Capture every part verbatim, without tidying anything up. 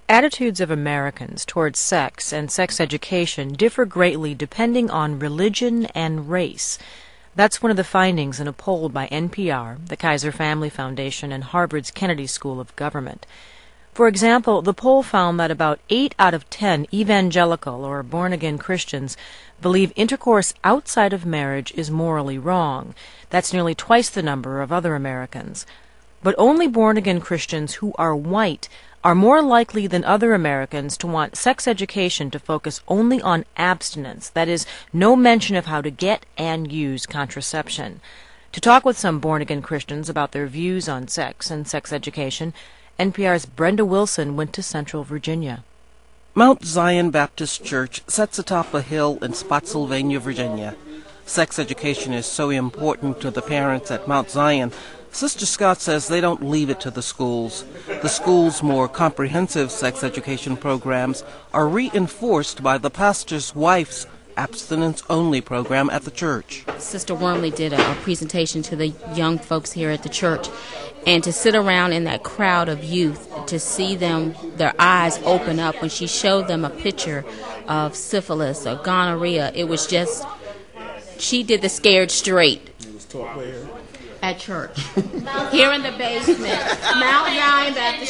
Attitudes of Americans towards sex and sex education differ greatly depending on religion and race. That's one of the findings in a poll by N P R, the Kaiser Family Foundation, and Harvard's Kennedy School of Government. For example, the poll found that about eight out of ten evangelical or born-again Christians believe intercourse outside of marriage is morally wrong. That's nearly twice the number of other Americans. But only born-again Christians who are white are more likely than other Americans to want sex education to focus only on abstinence, that is, no mention of how to get and use contraception. To talk with some born-again Christians about their views on sex and sex education, N P R's Brenda Wilson went to Central Virginia. Mount Zion Baptist Church sits atop a hill in Spotsylvania, Virginia. Sex education is so important to the parents at Mount Zion. Sister Scott says they don't leave it to the schools. The schools' more comprehensive sex education programs are reinforced by the pastor's wife's abstinence-only program at the church. Sister Wormley did a, a presentation to the young folks here at the church, and to sit around in that crowd of youth, to see them, their eyes open up when she showed them a picture of syphilis or gonorrhea, it was just, she did the scared straight. It was taught where? At church. Here in the basement. Mount Zion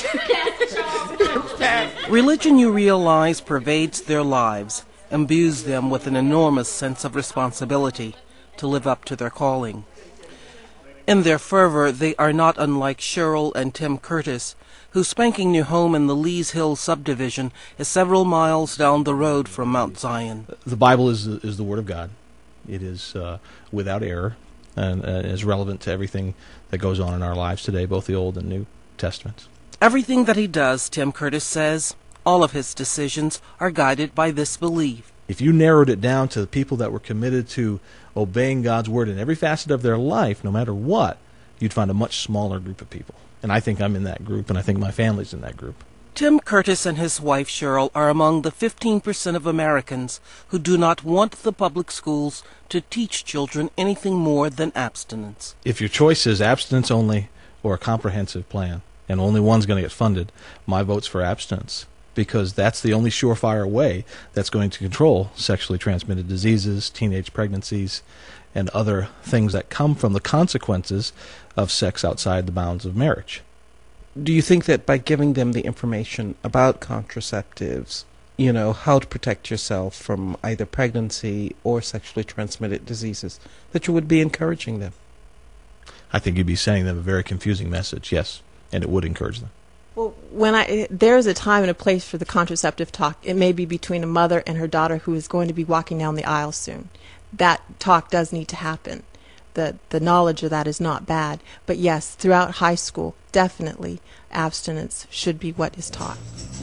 Baptist. Religion, you realize, pervades their lives, imbues them with an enormous sense of responsibility to live up to their calling. In their fervor, they are not unlike Cheryl and Tim Curtis, whose spanking new home in the Lees Hill subdivision is several miles down the road from Mount Zion. The Bible is is the Word of God. It is uh, without error and uh, is relevant to everything that goes on in our lives today, both the Old and New Testaments. Everything that he does, Tim Curtis says, all of his decisions are guided by this belief. If you narrowed it down to the people that were committed to obeying God's Word in every facet of their life, no matter what, you'd find a much smaller group of people. And I think I'm in that group, and I think my family's in that group. Tim Curtis and his wife Cheryl are among the fifteen percent of Americans who do not want the public schools to teach children anything more than abstinence. If your choice is abstinence only or a comprehensive plan, and only one's going to get funded, my vote's for abstinence, because that's the only surefire way that's going to control sexually transmitted diseases, teenage pregnancies, and other things that come from the consequences of sex outside the bounds of marriage. Do you think that by giving them the information about contraceptives, you know, how to protect yourself from either pregnancy or sexually transmitted diseases, that you would be encouraging them? I think you'd be sending them a very confusing message, yes, and it would encourage them. Well, when I there's a time and a place for the contraceptive talk. It may be between a mother and her daughter who is going to be walking down the aisle soon. That talk does need to happen. The the knowledge of that is not bad. But yes, throughout high school, definitely abstinence should be what is taught.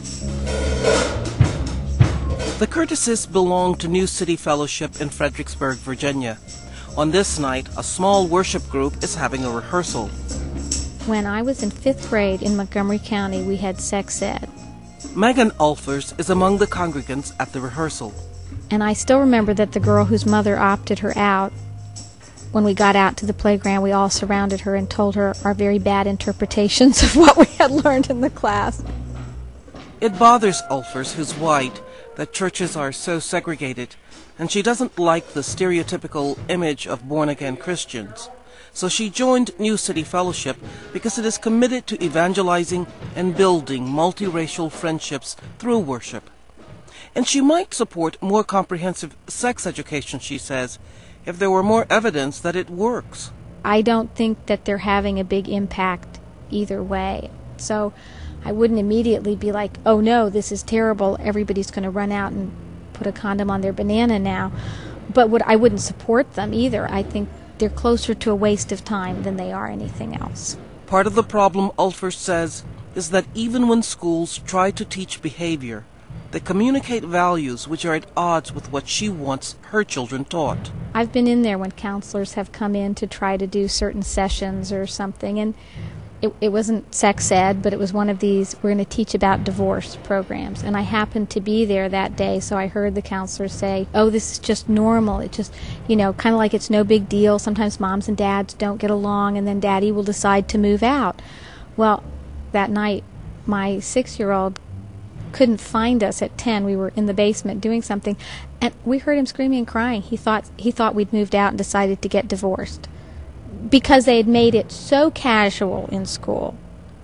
The Curtises belong to New City Fellowship in Fredericksburg, Virginia. On this night, a small worship group is having a rehearsal. When I was in fifth grade in Montgomery County, we had sex ed. Megan Ulfers is among the congregants at the rehearsal. And I still remember that the girl whose mother opted her out, when we got out to the playground, we all surrounded her and told her our very bad interpretations of what we had learned in the class. It bothers Ulfers, who's white, that churches are so segregated, and she doesn't like the stereotypical image of born-again Christians. So she joined New City Fellowship because it is committed to evangelizing and building multiracial friendships through worship. And she might support more comprehensive sex education, she says, if there were more evidence that it works. I don't think that they're having a big impact either way. So I wouldn't immediately be like, oh no, this is terrible, everybody's going to run out and put a condom on their banana now. But would, I wouldn't support them either. I think they're closer to a waste of time than they are anything else. Part of the problem, Ulfers says, is that even when schools try to teach behavior, they communicate values which are at odds with what she wants her children taught. I've been in there when counselors have come in to try to do certain sessions or something, and it, it wasn't sex ed, but it was one of these, we're going to teach about divorce programs. And I happened to be there that day, so I heard the counselor say, oh, this is just normal. It just, you know, kind of like it's no big deal. Sometimes moms and dads don't get along, and then daddy will decide to move out. Well, that night, my six-year-old couldn't find us at ten. We were in the basement doing something, and we heard him screaming and crying. He thought he thought we'd moved out and decided to get divorced because they had made it so casual in school.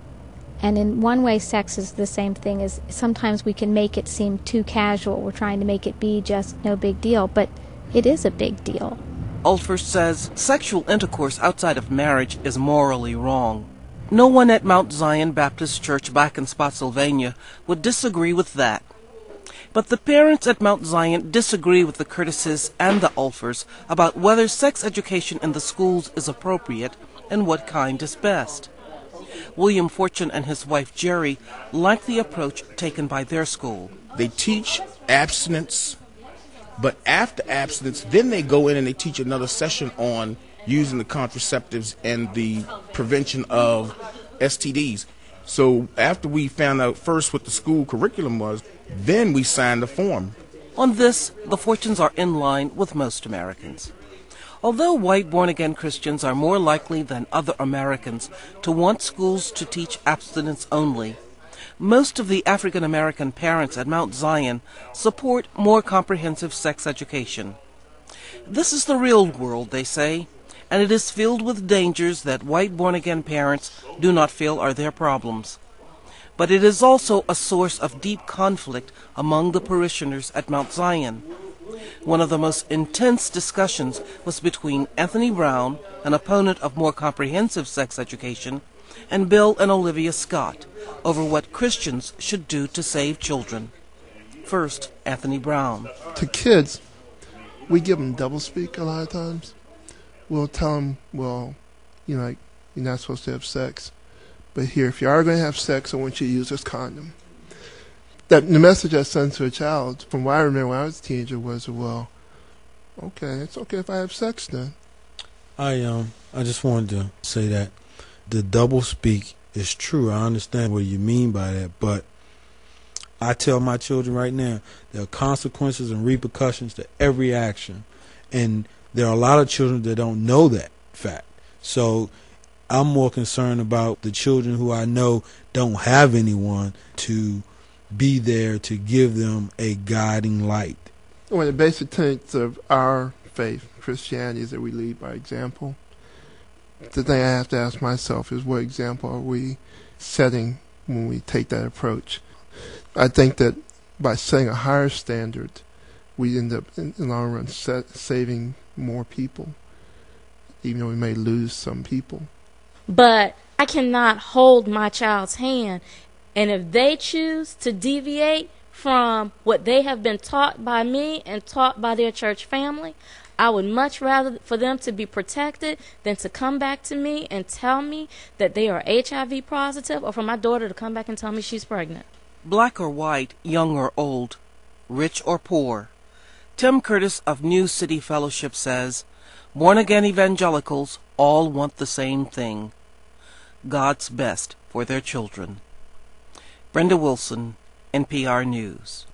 And in one way, sex is the same thing. As sometimes we can make it seem too casual. We're trying to make it be just no big deal, but it is a big deal. Olfers says sexual intercourse outside of marriage is morally wrong. No one at Mount Zion Baptist Church back in Spotsylvania would disagree with that. But the parents at Mount Zion disagree with the Curtises and the Olfers about whether sex education in the schools is appropriate and what kind is best. William Fortune and his wife Jerry like the approach taken by their school. They teach abstinence, but after abstinence, then they go in and they teach another session on using the contraceptives and the prevention of S T Ds. So after we found out first what the school curriculum was, then we signed the form. On this, the Fortunes are in line with most Americans. Although white born-again Christians are more likely than other Americans to want schools to teach abstinence only, most of the African-American parents at Mount Zion support more comprehensive sex education. This is the real world, they say, and it is filled with dangers that white born-again parents do not feel are their problems. But it is also a source of deep conflict among the parishioners at Mount Zion. One of the most intense discussions was between Anthony Brown, an opponent of more comprehensive sex education, and Bill and Olivia Scott over what Christians should do to save children. First, Anthony Brown. To kids, we give them doublespeak a lot of times. We'll tell them, well, you know, like, you're not supposed to have sex. But here, if you are going to have sex, I want you to use this condom. That the message I sent to a child, from what I remember when I was a teenager, was, well, okay, it's okay if I have sex then. I um I just wanted to say that the double speak is true. I understand what you mean by that, but I tell my children right now there are consequences and repercussions to every action, and there are a lot of children that don't know that fact. So I'm more concerned about the children who I know don't have anyone to be there to give them a guiding light. One of the basic tenets of our faith, Christianity, is that we lead by example. The thing I have to ask myself is, what example are we setting when we take that approach? I think that by setting a higher standard, we end up, in the long run, set, saving more people, even though we may lose some people. But I cannot hold my child's hand, and if they choose to deviate from what they have been taught by me and taught by their church family, I would much rather for them to be protected than to come back to me and tell me that they are H I V positive, or for my daughter to come back and tell me she's pregnant. Black or white, young or old, rich or poor. Tim Curtis of New City Fellowship says, born-again evangelicals all want the same thing: God's best for their children. Brenda Wilson, N P R News.